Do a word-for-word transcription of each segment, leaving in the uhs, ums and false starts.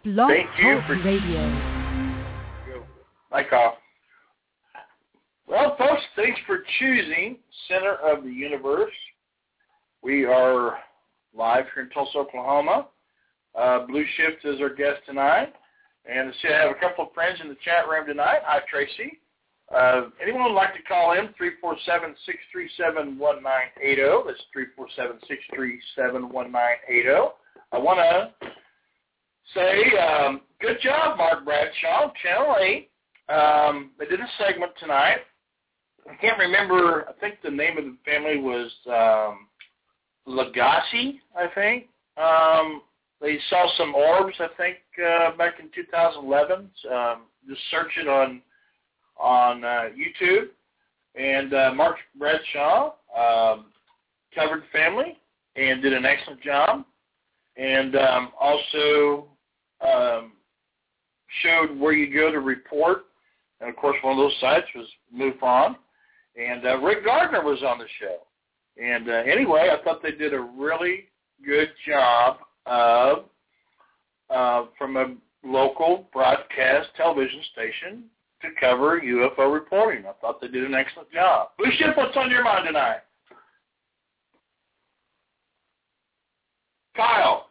Blog Thank you Talk for Radio. Mic off. Well, folks, thanks for choosing Center of the Universe. We are live here in Tulsa, Oklahoma. Uh, Blue Shift is our guest tonight. And I have a couple of friends in the chat room tonight. Hi, Tracy. Uh, anyone would like to call in, three four seven, six three seven, one nine eight zero. That's three four seven, six three seven, one nine eight zero. I want to say um, good job, Mark Bradshaw, Channel eight. Um, they did a segment tonight. I can't remember. I think the name of the family was um, Lagasse, I think. Um, they saw some orbs, I think, uh, back in two thousand eleven. Um, just search it on on uh, YouTube. And uh, Mark Bradshaw um, covered the family and did an excellent job. And um, also um, showed where you go to report. And, of course, one of those sites was MUFON. And uh, Rick Gardner was on the show. And uh, anyway, I thought they did a really good job of, uh, from a local broadcast television station to cover U F O reporting. I thought they did an excellent job. Blue Shift, what's on your mind tonight? Kyle.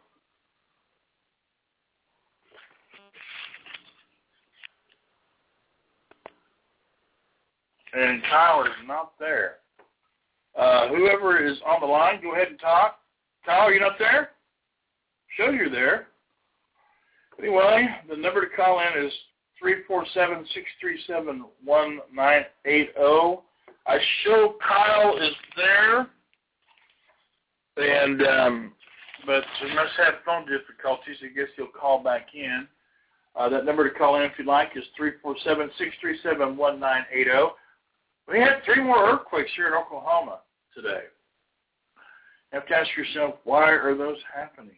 And Kyle is not there. Uh, whoever is on the line, go ahead and talk. Kyle, are you not there? Show you're there. Anyway, the number to call in is three four seven, six three seven, one nine eight zero. I show Kyle is there, and um, but he must have phone difficulties. I guess he'll call back in. Uh, that number to call in, if you'd like, is three four seven, six three seven, one nine eight zero. We had three more earthquakes here in Oklahoma today. You have to ask yourself, why are those happening?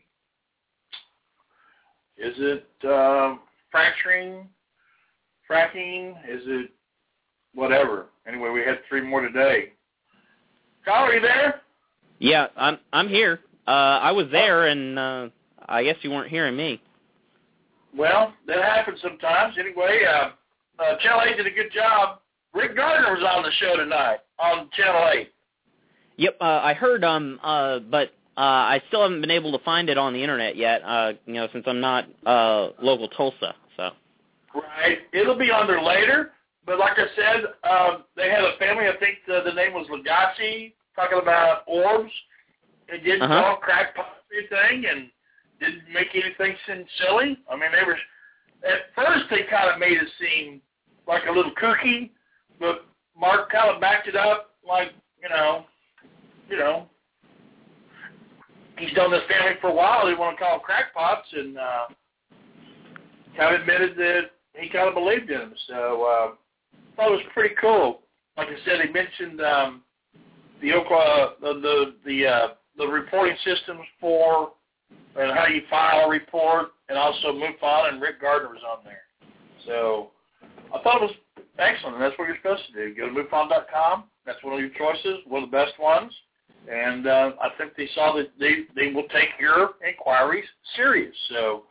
Is it uh, fracturing, fracking? Is it whatever? Anyway, we had three more today. Kyle, are you there? Yeah, I'm I'm here. Uh, I was there, and uh, I guess you weren't hearing me. Well, that happens sometimes. Anyway, uh, uh, Channel eight did a good job. Rick Gardner was on the show tonight on Channel eight. Yep, uh, I heard, um, uh, but uh, I still haven't been able to find it on the internet yet, uh, you know, since I'm not uh, local Tulsa, so. Right. It'll be on there later, but like I said, uh, they had a family, I think the, the name was Lagasse, talking about orbs. They didn't uh-huh. call crackpot anything and didn't make anything seem silly. I mean, they were, at first they kind of made it seem like a little kooky, but Mark kind of backed it up like, you know, you know, he's done this family for a while. They want to call them crackpots, and uh, kind of admitted that he kind of believed in them. So uh, I thought it was pretty cool. Like I said, he mentioned um, the Oklahoma, the the the, uh, the reporting systems for and how you file a report, and also MUFON, and Rick Gardner was on there. So I thought it was excellent, and that's what you're supposed to do. Go to MUFON dot com. That's one of your choices, one of the best ones. And uh, I think they saw that they, they will take your inquiries serious. So,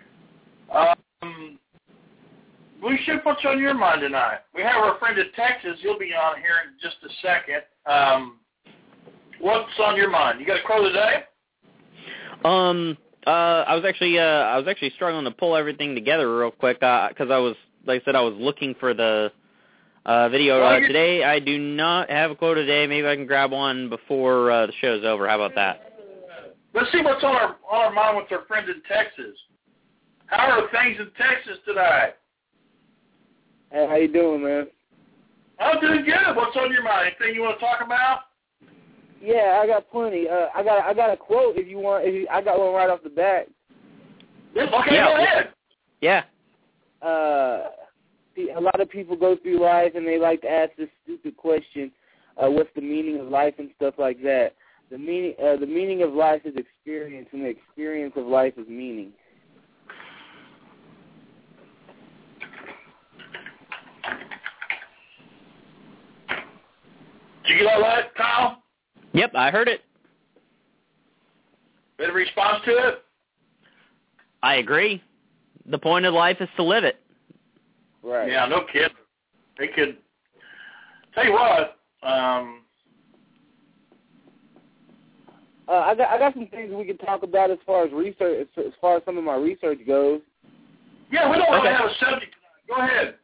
um, Blue Shift, what's on your mind tonight? We have our friend in Texas. He'll be on here in just a second. Um, what's on your mind? You got a quote today? Um, uh, I was actually, uh, I was actually struggling to pull everything together real quick because uh, I was, like I said, I was looking for the uh, video uh, today. I do not have a quote today. Maybe I can grab one before uh, the show's over. How about that? Let's see what's on our on our mind with our friend in Texas. How are things in Texas today? Hey, how you doing, man? I'm doing good. What's on your mind? Anything you want to talk about? Yeah, I got plenty. Uh, I got I got a quote if you want. If you, I got one right off the bat. Okay, yeah. go ahead. Yeah. Uh, a lot of people go through life and they like to ask this stupid question, uh, what's the meaning of life and stuff like that. The meaning, uh, the meaning of life is experience, and the experience of life is meaning. Did you get all that, Kyle? Yep, I heard it. Any response to it? I agree. the point of life is to live it. Right. Yeah, no kidding. They could tell you what. Um, uh, I got I got some things we can talk about as far as research, as far as some of my research goes. Yeah, we don't okay. really have a subject tonight. Go ahead.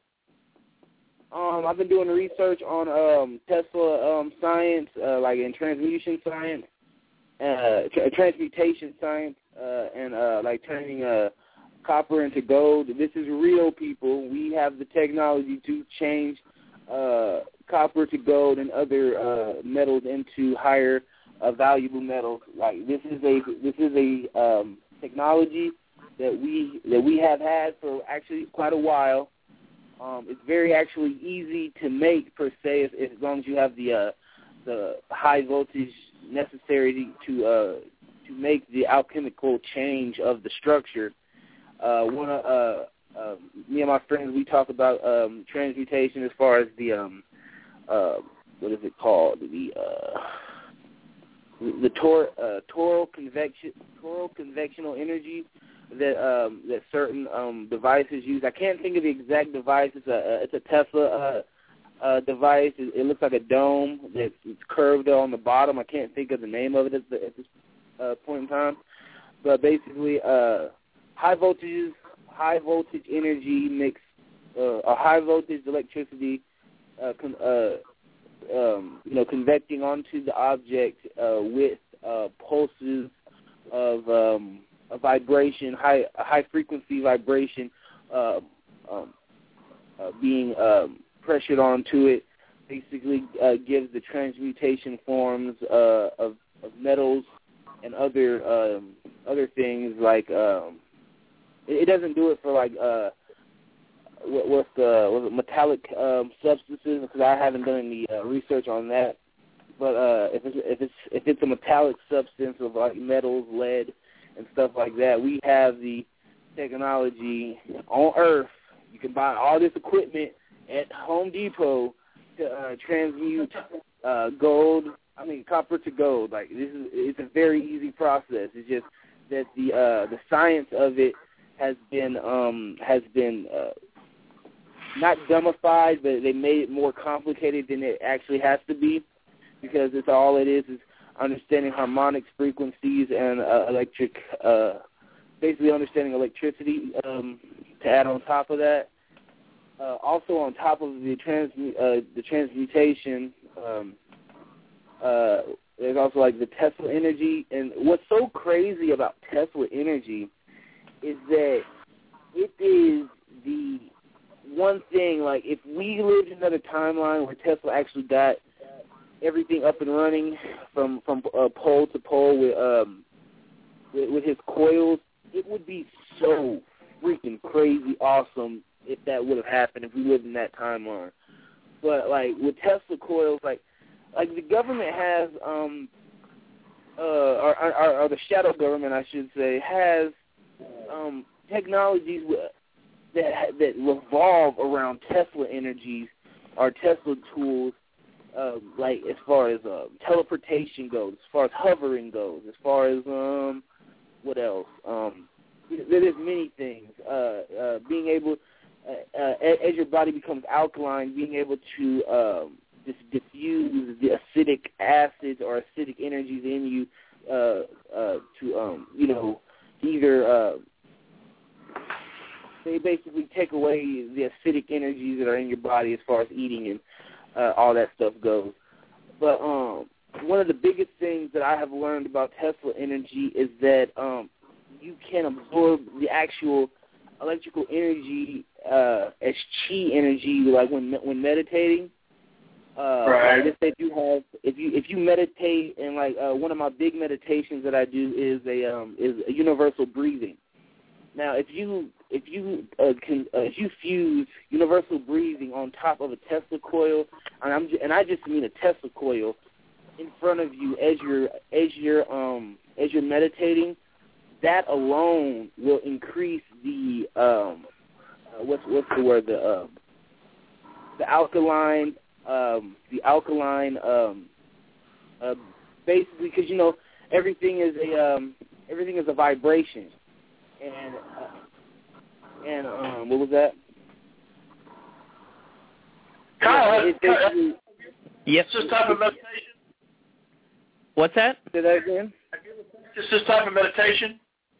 Um, I've been doing research on um, Tesla um, science, uh, like in transmutation science, uh, tra- transmutation science, uh, and uh, like turning uh, copper into gold. This is real, people. We have the technology to change uh, copper to gold and other uh, metals into higher uh, valuable metals. Like this is a this is a um, technology that we that we have had for actually quite a while. Um, it's very actually easy to make per se, as, as long as you have the uh, the high voltage necessary to uh, to make the alchemical change of the structure. Uh, one of uh, uh, me and my friends, we talk about um, transmutation as far as the um, uh, what is it called, the uh, the tor- uh, toral convection toral convectional energy that um, that certain um, devices use. I can't think of the exact device. It's a it's a Tesla uh, uh, device. It, it looks like a dome that's it's curved on the bottom. I can't think of the name of it at, the, at this uh, point in time. But basically, uh, high voltages, high voltage energy mix, uh, a high voltage electricity, uh, con- uh, um, you know, convecting onto the object uh, with uh, pulses of um, a vibration, high a high frequency vibration, uh, um, uh, being um, pressured onto it, basically uh, gives the transmutation forms uh, of, of metals and other um, other things like um, it, it doesn't do it for like uh, what, what's the what's it, metallic um, substances, because I haven't done any uh, research on that. But uh, if it's if it's if it's a metallic substance of like metals, lead, and stuff like that, we have the technology on Earth. You can buy all this equipment at Home Depot to uh, transmute uh, gold. I mean, copper to gold. Like this is it's a very easy process. It's just that the uh, the science of it has been um, has been uh, not dumbified, but they made it more complicated than it actually has to be, because it's all it is is understanding harmonics, frequencies, and uh, electric, uh, basically understanding electricity um, to add on top of that. Uh, also on top of the transmu- uh, the transmutation, um, uh, there's also like the Tesla energy. And what's so crazy about Tesla energy is that it is the one thing, like if we lived in another timeline where Tesla actually got everything up and running from from uh, pole to pole with um with, with his coils, it would be so freaking crazy awesome if that would have happened if we lived in that timeline. But like with Tesla coils, like like the government has um uh or, or, or the shadow government, I should say, has um technologies that that revolve around Tesla energies or Tesla tools. Uh, like as far as uh, teleportation goes, as far as hovering goes, as far as um, what else? Um, there is many things. Uh, uh, being able, uh, uh, as your body becomes alkaline, being able to um, just diffuse the acidic acids or acidic energies in you uh, uh, to, um, you know, either uh, they basically take away the acidic energies that are in your body as far as eating and Uh, all that stuff goes. But um, one of the biggest things that I have learned about Tesla energy is that um, you can absorb the actual electrical energy uh, as chi energy, like when when meditating. Uh, right. Like if they do have, if you if you meditate, and like uh, one of my big meditations that I do is a um, is a universal breathing. Now, if you if you uh, can uh, if you fuse universal breathing on top of a Tesla coil, and I'm and I just mean a Tesla coil in front of you as you're as you're um as you're meditating, that alone will increase the um uh, what's what's the word the uh, the alkaline um the alkaline um uh, basically, because you know everything is a um everything is a vibration. And uh, And um, what was that? Kyle, It's basically, Yes. this type of meditation? What's that? say that again? Is this type of meditation?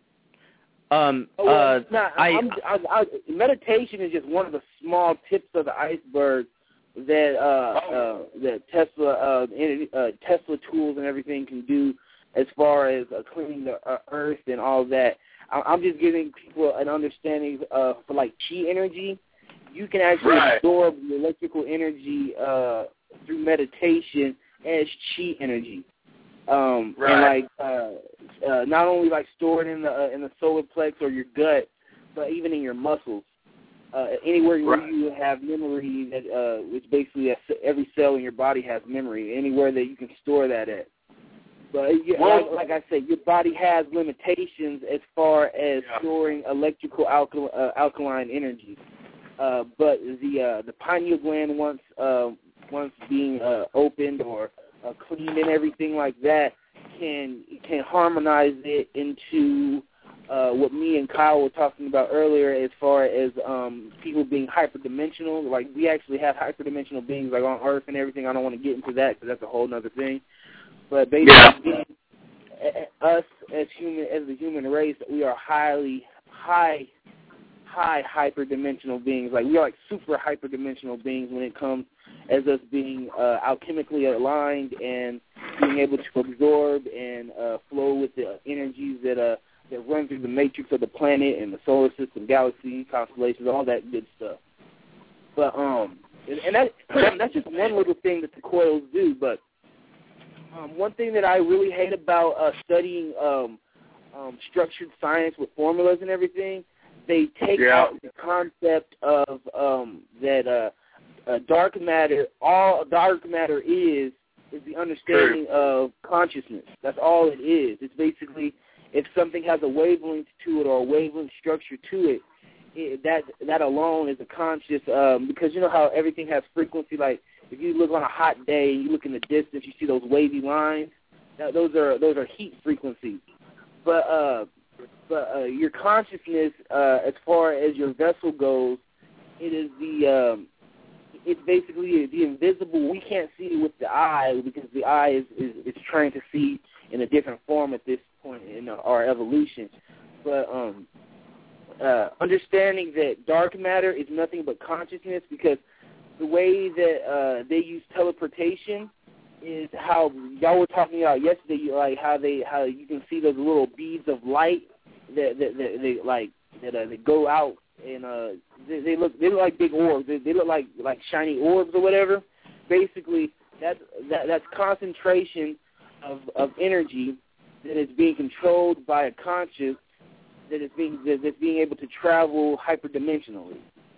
Um, Oh, well, uh, nah, I, I'm, I, I, meditation is just one of the small tips of the iceberg that uh, uh, that Tesla uh, in, uh, Tesla tools and everything can do as far as uh, cleaning the uh, earth and all that. I, I'm just giving people an understanding uh, for like chi energy. You can actually Right. absorb the electrical energy uh, through meditation as chi energy. Um, Right. And like uh, uh, not only like stored in the uh, in the solar plex or your gut, but even in your muscles. Uh, anywhere where Right. you have memory, that uh, which basically every cell in your body has memory. Anywhere that you can store that at. But yeah, Well, like, like I said, your body has limitations as far as Yeah. storing electrical alkal- uh, alkaline energy. Uh, but the uh, the pineal gland, once uh, once being uh, opened or uh, cleaned and everything like that, can can harmonize it into uh, what me and Kyle were talking about earlier, as far as um, people being hyperdimensional. Like, we actually have hyperdimensional beings like on Earth and everything. I don't want to get into that because that's a whole other thing. But basically, Yeah. being, uh, us as human as the human race, we are highly high. high hyperdimensional beings. Like, we are like super hyperdimensional beings when it comes as us being uh, alchemically aligned and being able to absorb and uh, flow with the energies that uh, that run through the matrix of the planet and the solar system, galaxy, constellations, all that good stuff. But um, and, and that that's just one little thing that the coils do. But um, one thing that I really hate about uh, studying um, um, structured science with formulas and everything, they take Yeah. out the concept of um, that uh, uh, dark matter. All dark matter is is the understanding of consciousness. That's all it is. It's basically, if something has a wavelength to it or a wavelength structure to it, it that that alone is a conscious. Um, because you know how everything has frequency. Like, if you look on a hot day and you look in the distance, you see those wavy lines. That, those are those are heat frequencies. But uh, But uh, your consciousness, uh, as far as your vessel goes, it is the um, it's basically the invisible. We can't see it with the eye because the eye is, is, is trying to see in a different form at this point in our evolution. But um, uh, understanding that dark matter is nothing but consciousness, because the way that uh, they use teleportation is how y'all were talking about yesterday, like how they how you can see those little beads of light that that, that they like that uh, they go out and uh they, they look they look like big orbs. They, they look like like shiny orbs or whatever. Basically, that's that, that's concentration of of energy that is being controlled by a conscious that is being that, that's being able to travel hyperdimensionally.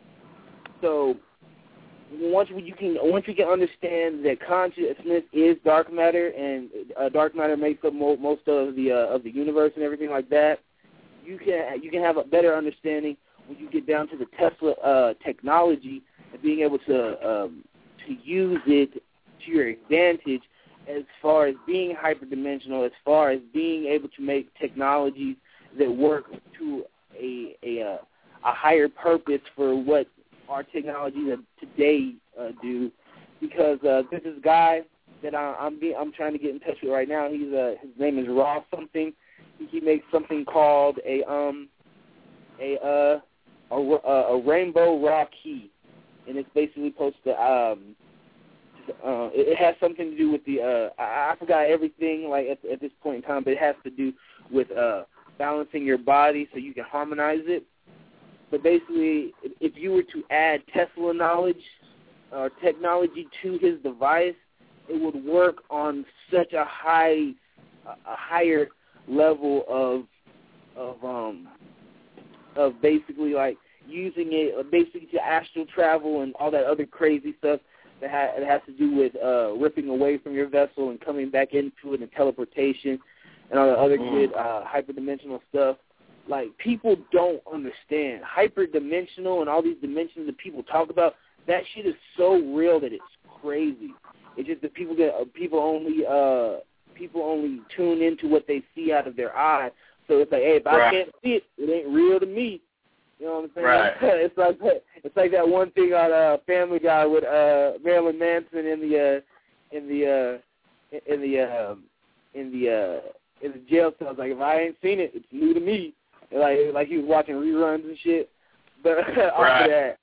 So once you can once you can understand that consciousness is dark matter, and uh, dark matter makes up mo- most of the uh, of the universe and everything like that, you can you can have a better understanding when you get down to the Tesla uh, technology and being able to um, to use it to your advantage, as far as being hyperdimensional, as far as being able to make technologies that work to a a, a higher purpose for what our technologies today uh, do. Because uh, there's this guy that I, I'm be, I'm trying to get in touch with right now. He's uh, his name is Raw something. He, he makes something called a um a uh a, a rainbow raw key, and it's basically supposed to um uh, it, it has something to do with the uh I, I forgot everything like at, at this point in time, but it has to do with uh balancing your body so you can harmonize it. But basically, if you were to add Tesla knowledge or technology to his device, it would work on such a high, a higher level of, of um, of basically like using it basically to astral travel and all that other crazy stuff that ha- it has to do with uh, ripping away from your vessel and coming back into it, and teleportation and all the other mm. good uh, hyperdimensional stuff. Like, people don't understand hyperdimensional and all these dimensions that people talk about. That shit is so real that it's crazy. It's just that people get uh, people only uh people only tune into what they see out of their eye. So it's like, hey, if right. I can't see it, it ain't real to me. You know what I'm saying? Right. It's like it's like that one thing on uh, Family Guy with uh, Marilyn Manson in the uh, in the uh, in the uh, in the uh, in the jail cell. It's like, if I ain't seen it, it's new to me. And like like he was watching reruns and shit. But off right. of that,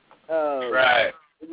uh, right.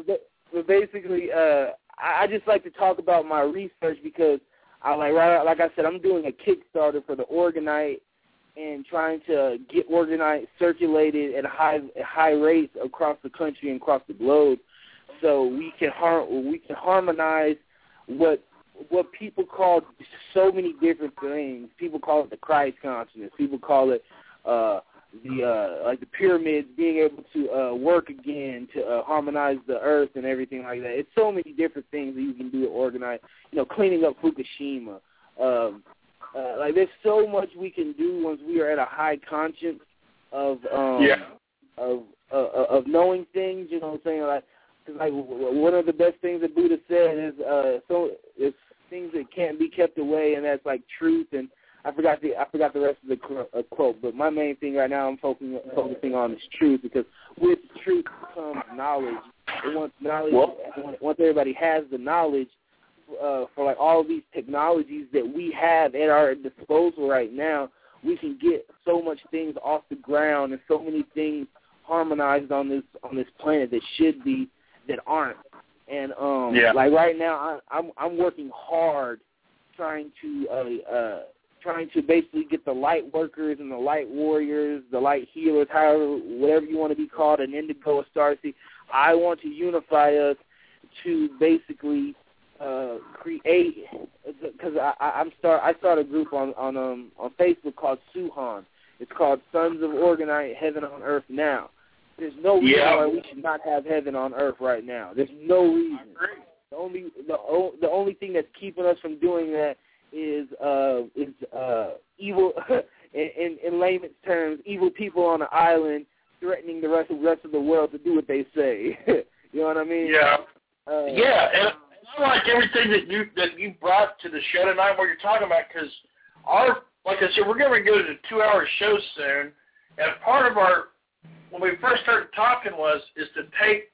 But basically, uh, I, I just like to talk about my research because I like right like I said, I'm doing a Kickstarter for the Organite. And trying to get Organite circulated at high at high rates across the country and across the globe, so we can har- we can harmonize what what people call so many different things. People call it the Christ consciousness. People call it uh, the uh, like the pyramids being able to uh, work again to uh, harmonize the earth and everything like that. It's so many different things that you can do to Organite. You know, cleaning up Fukushima. Um, Uh, like, there's so much we can do once we are at a high conscience of um, yeah. of uh, of knowing things. You know what I'm saying? Like, cause like one of the best things that Buddha said is uh, so it's things that can't be kept away, and that's like truth. And I forgot the I forgot the rest of the uh, quote, but my main thing right now I'm focusing focusing on is truth, because with truth comes knowledge. And once knowledge, well, once everybody has the knowledge. Uh, for like all of these technologies that we have at our disposal right now, we can get so much things off the ground and so many things harmonized on this on this planet that should be that aren't. And um, yeah. like right now, I, I'm I'm working hard trying to uh, uh, trying to basically get the light workers and the light warriors, the light healers, however whatever you want to be called, an indigo, a starseed. I want to unify us to basically. Uh, create because I, I I'm start I start a group on on um on Facebook called Suhan. It's called Sons of Organite Heaven on Earth Now. There's no reason yeah. why we should not have heaven on earth right now. There's no reason. The only the the only thing that's keeping us from doing that is uh is uh evil in, in in layman's terms, evil people on an island threatening the rest of the rest of the world to do what they say. You know what I mean? Yeah. Uh, yeah. And I like everything that you that you brought to the show tonight, what you're talking about, because our, like I said, we're going to go to a two-hour show soon, and part of our, when we first started talking was, is to take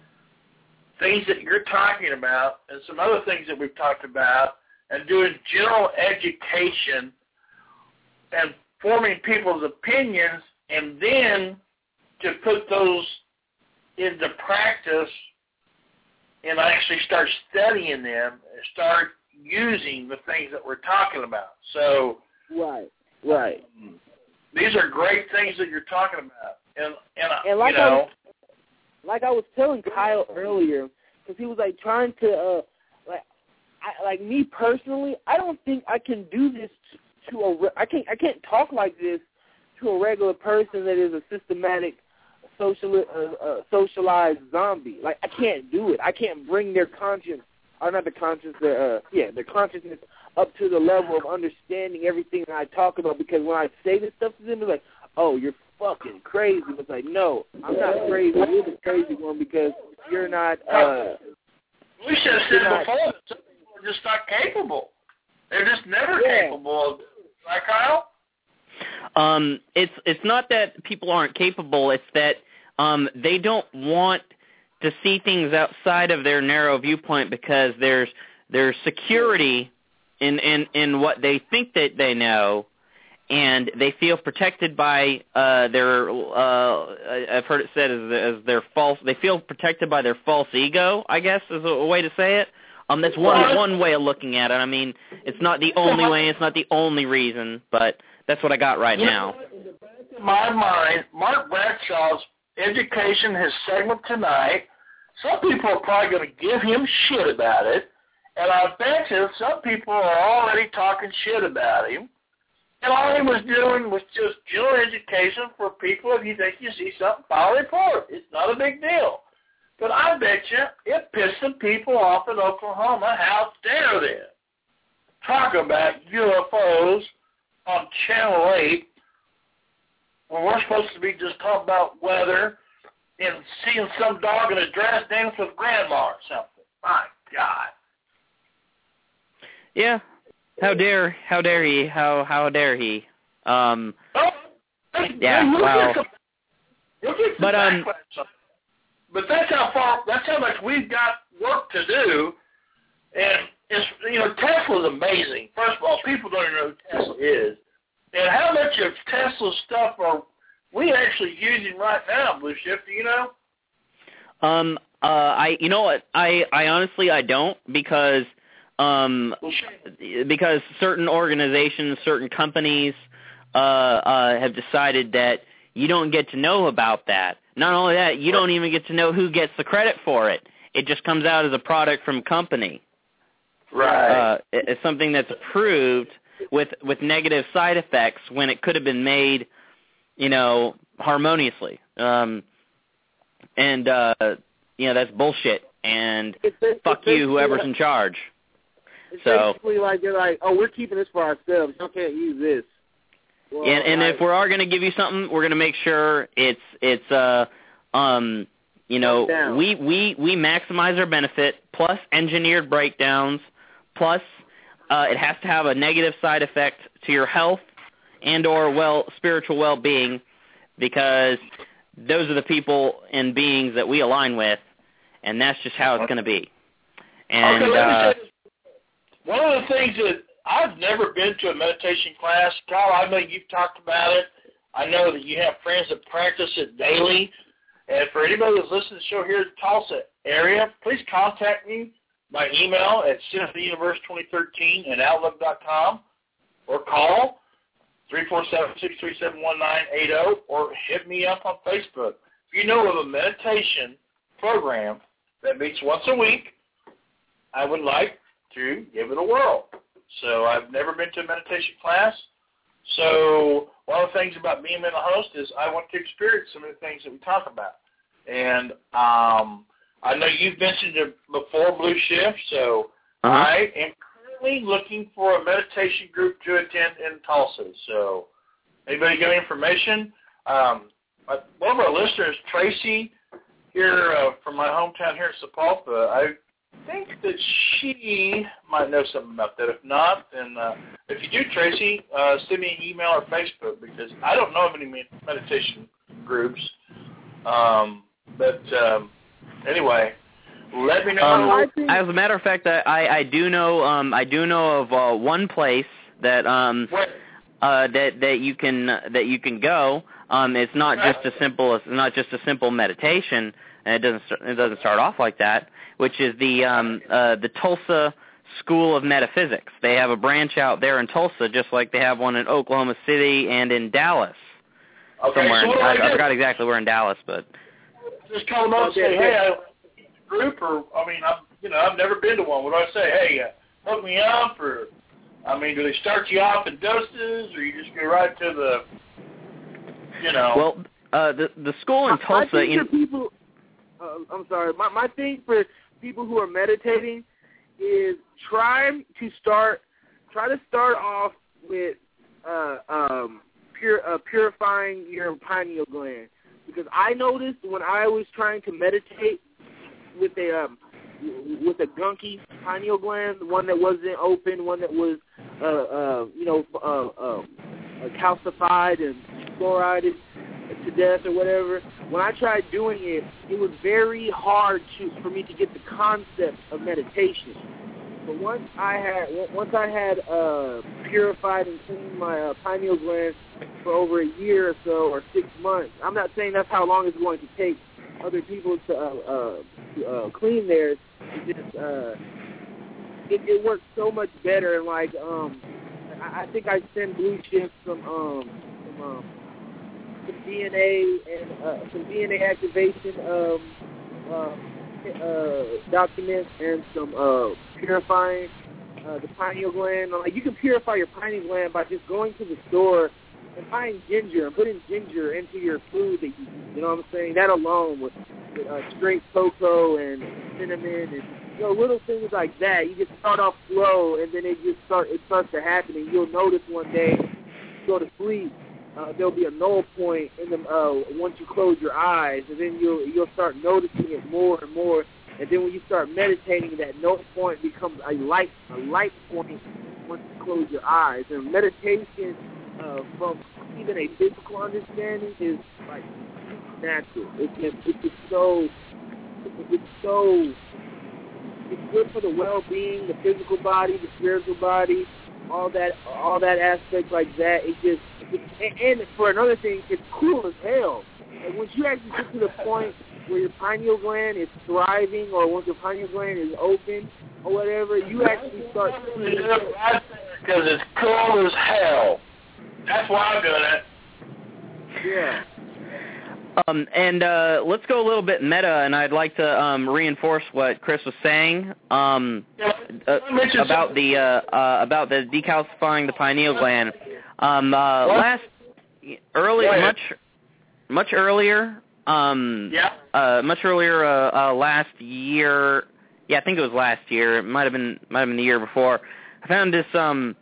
things that you're talking about and some other things that we've talked about and doing general education and forming people's opinions, and then to put those into practice and actually start studying them and start using the things that we're talking about. So, right, right. Um, these are great things that you're talking about, and and, and like you know, I was, like I was telling Kyle earlier, because he was like trying to, uh, like, I, like me personally, I don't think I can do this to, to a, I can't, I can't talk like this to a regular person that is a systematic. Social, uh, uh, socialized zombie. Like, I can't do it. I can't bring their conscience, or not the conscience, their, uh, yeah, their consciousness up to the level of understanding everything that I talk about, because when I say this stuff to them, they're like, oh, you're fucking crazy. It's like, no, I'm not crazy. You're the crazy one because you're not, uh... We should have said before that some people are just not capable. They're just never yeah. capable of, right, Kyle? Um, it's it's not that people aren't capable. It's that um, they don't want to see things outside of their narrow viewpoint because there's there's security in, in, in what they think that they know, and they feel protected by uh, their. Uh, I've heard it said as, as their false. They feel protected by their false ego, I guess, is a way to say it. Um, that's one one way of looking at it. I mean, it's not the only way. It's not the only reason, but. That's what I got right you now. Know, in the back of my mind, Mark Bradshaw's education, his segment tonight, some people are probably going to give him shit about it, and I bet you some people are already talking shit about him, and all he was doing was just general education for people. If you think you see something, file a report. It's not a big deal. But I bet you it pissed some people off in Oklahoma. How dare they talk about U F Os on Channel eight, when we're supposed to be just talking about weather and seeing some dog in a dress dance with grandma or something. My God. Yeah. How dare, how dare he, how, how dare he. Um, oh, yeah, look wow. At some, You'll get but um, but that's how far. That's how much we've got work to do, and it's you know Tesla's amazing. First of all, people don't even know who Tesla is, and how much of Tesla's stuff are we actually using right now, Blue Shift? Do you know? Um, uh, I you know what I I honestly I don't because um because certain organizations, certain companies uh uh have decided that you don't get to know about that. Not only that, you don't even get to know who gets the credit for it. It just comes out as a product from company. Right. Uh, it's something that's approved with with negative side effects when it could have been made, you know, harmoniously. Um, and uh, you know that's bullshit. And It's, it's fuck you, whoever's like, in charge. It's So basically like they're like, oh, we're keeping this for ourselves. You can't use this. Well, and, and like, if we are going to give you something, we're going to make sure it's it's uh um you know down. we we we maximize our benefit plus engineered breakdowns plus uh, it has to have a negative side effect to your health and or well spiritual well-being, because those are the people and beings that we align with, and that's just how it's going to be. And okay, let me uh, say this. One of the things that I've never been to a meditation class. Kyle, I know you've talked about it. I know that you have friends that practice it daily. And for anybody that's listening to the show here in the Tulsa area, please contact me by email at cinematheuniverse twenty thirteen at outlook dot com or call three four seven, six three seven, one nine eight zero or hit me up on Facebook. If you know of a meditation program that meets once a week, I would like to give it a whirl. So I've never been to a meditation class. So one of the things about being a mental host is I want to experience some of the things that we talk about. And um, I know you've mentioned it before, Blue Shift, so uh-huh. I am currently looking for a meditation group to attend in Tulsa. So anybody got any information? Um, one of our listeners, Tracy, here uh, from my hometown here in Sapulpa, I think that she might know something about that. If not, then uh, if you do, Tracy, uh, send me an email or Facebook, because I don't know of any meditation groups. Um, but um, anyway, let me know. Um, as a matter of fact, I, I do know um, I do know of uh, one place that um, uh, that that you can that you can go. Um, it's not just a simple it's not just a simple meditation, and it doesn't it doesn't start off like that. Which is the um, uh, the Tulsa School of Metaphysics. They have a branch out there in Tulsa, just like they have one in Oklahoma City and in Dallas. Okay, somewhere. So in, I, I, I forgot exactly where in Dallas, but just call them up and say, hey, I group, or I mean, I'm you know I've never been to one. What do I say? Hey, uh, hook me up, or I mean, do they start you off in doses, or you just go right to the you know? Well, uh, the the school in Tulsa. I think in, for people, uh, I'm sorry. My my thing for people who are meditating is try to start try to start off with uh, um, pure, uh, purifying your pineal gland, because I noticed when I was trying to meditate with a um, with a gunky pineal gland, one that wasn't open, one that was uh, uh, you know uh, uh, calcified and fluorided to death or whatever. When I tried doing it, it was very hard to for me to get the concept of meditation. But once I had once I had uh, purified and cleaned my uh, pineal gland for over a year or so, or six months, I'm not saying that's how long it's going to take other people to, uh, uh, to uh, clean theirs. It just uh, it, it works so much better. And like um, I, I think I sent Blue Shift some um, some um, some D N A and uh, some D N A activation um, uh, uh, documents and some uh, purifying uh, the pineal gland. Like you can purify your pineal gland by just going to the store and buying ginger and putting ginger into your food that you eat. You know what I'm saying? That alone with, with uh, straight cocoa and cinnamon and you know little things like that. You just start off slow and then it just start it starts to happen, and you'll notice one day you go to sleep. Uh, there'll be a null point in them uh, once you close your eyes, and then you'll you'll start noticing it more and more. And then when you start meditating, that null point becomes a light a light point once you close your eyes. And meditation, uh, from even a physical understanding, is like natural. It's just, it's just so, it's so, it's good for the well-being, the physical body, the spiritual body, all that, all that aspect like that. It just, it, and, and for another thing, it's cool as hell. And once you actually get to the point where your pineal gland is thriving, or once your pineal gland is open, or whatever, you actually start seeing it. Because it's cool as hell. That's why I'm doing it. Yeah. Um, and uh, let's go a little bit meta, and I'd like to um, reinforce what Chris was saying um, uh, about the uh, uh, about the decalcifying the pineal gland. Um, uh, last early, much much earlier, um, yeah, uh, much earlier uh, uh, last year. Yeah, I think it was last year. It might have been might have been the year before. I found this. Um,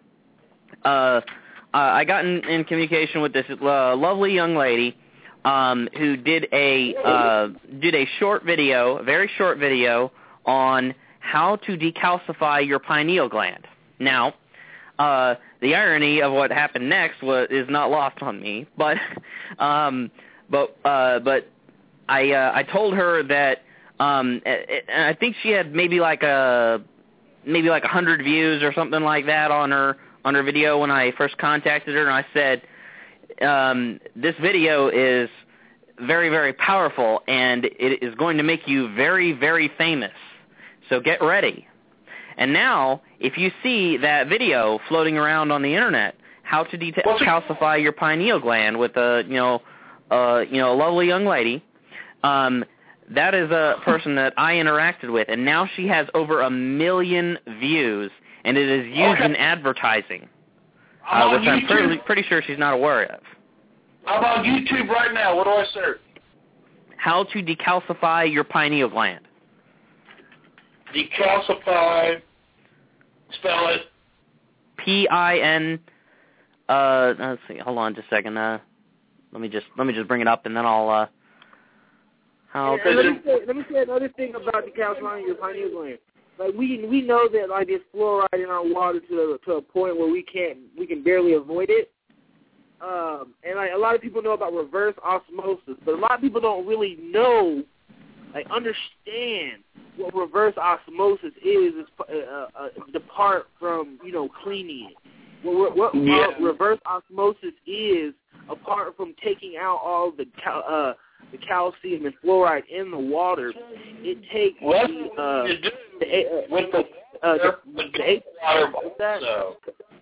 uh, uh, I got in, in communication with this uh, lovely young lady. Um, who did a uh, did a short video, a very short video on how to decalcify your pineal gland. Now, uh, the irony of what happened next was is not lost on me, but um, but uh, but I uh, I told her that um, and I think she had maybe like a maybe like a hundred views or something like that on her on her video when I first contacted her, and I said. Um, this video is very, very powerful, and it is going to make you very, very famous. So get ready. And now, if you see that video floating around on the internet, how to decalcify your pineal gland with a, you know, uh, you know, a lovely young lady, um, that is a person that I interacted with, and now she has over a million views, and it is used okay. in advertising. Uh, which I'm pretty, pretty sure she's not aware of. I'm on YouTube right now. What do I search? How to decalcify your pineal gland. Decalcify. Spell it. P I N. Uh, let's see. Hold on, just a second. Uh, let me just let me just bring it up, and then I'll. Uh, how? Yeah, let me say, let me say another thing about decalcifying your pineal gland. Like we we know that like there's fluoride in our water to the, to a point where we can't we can barely avoid it. Um, and like a lot of people know about reverse osmosis, but a lot of people don't really know, like understand what reverse osmosis is. Is uh, uh, depart from you know cleaning it. What, what yeah. uh, reverse osmosis is, apart from taking out all the cal- uh, the calcium and fluoride in the water, it takes what the, uh, you do the, uh, with the, uh, the, the, the, water that, so.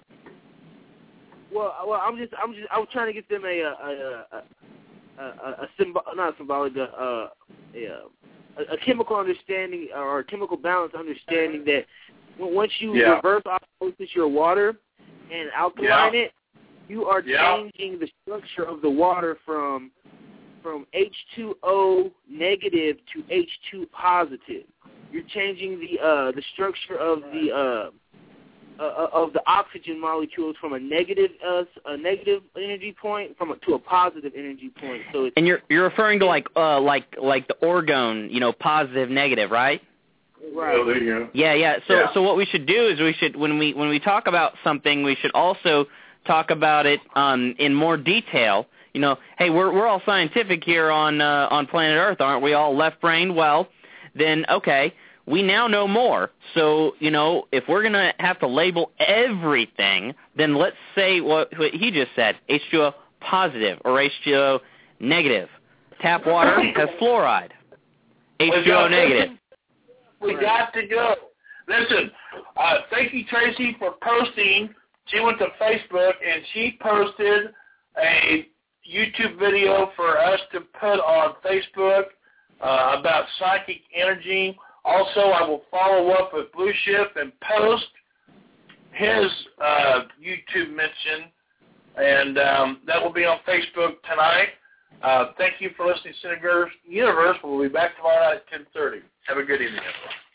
Well, well, I'm just, I'm just, I was trying to get them a, a, a, a, a, a symbol, not a symbolic, uh, a, a, a chemical understanding or a chemical balance understanding that once you yeah. reverse osmosis your water and alkaline yeah. it, you are yeah. changing the structure of the water from from H two O negative to H two positive. You're changing the uh, the structure of the uh, uh, of the oxygen molecules from a negative uh, a negative energy point from a, to a positive energy point. So it's, and you're you're referring to like uh like like the orgone, you know, positive, negative, right? Right. Oh, there you go. Yeah, yeah. So yeah. so what we should do is we should when we when we talk about something, we should also talk about it um, in more detail. You know, hey, we're we're all scientific here on uh, on planet Earth, aren't we? All left-brained. Well, then okay, we now know more. So you know, if we're gonna have to label everything, then let's say what, what he just said: H two O positive or H two O negative. Tap water has fluoride. H two O negative. We got to go. Listen, uh, thank you, Tracy, for posting. She went to Facebook and she posted a YouTube video for us to put on Facebook uh, about psychic energy. Also, I will follow up with Blue Shift and post his uh, YouTube mention, and um, that will be on Facebook tonight. Uh, thank you for listening to Cineverse Universe. We'll be back tomorrow night at ten thirty. Have a good evening, everyone.